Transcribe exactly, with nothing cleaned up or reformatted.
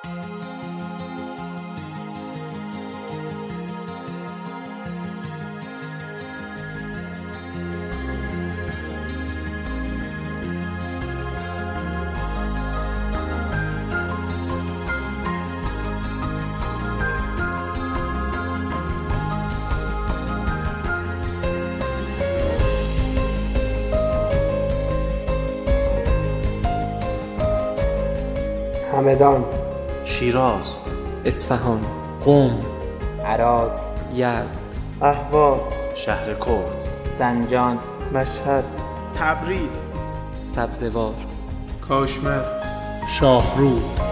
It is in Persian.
همدان، شیراز، اصفهان، قم، عراق، یزد، اهواز، شهر کرد، زنجان، مشهد، تبریز، سبزوار، کاشمر، شاهرود،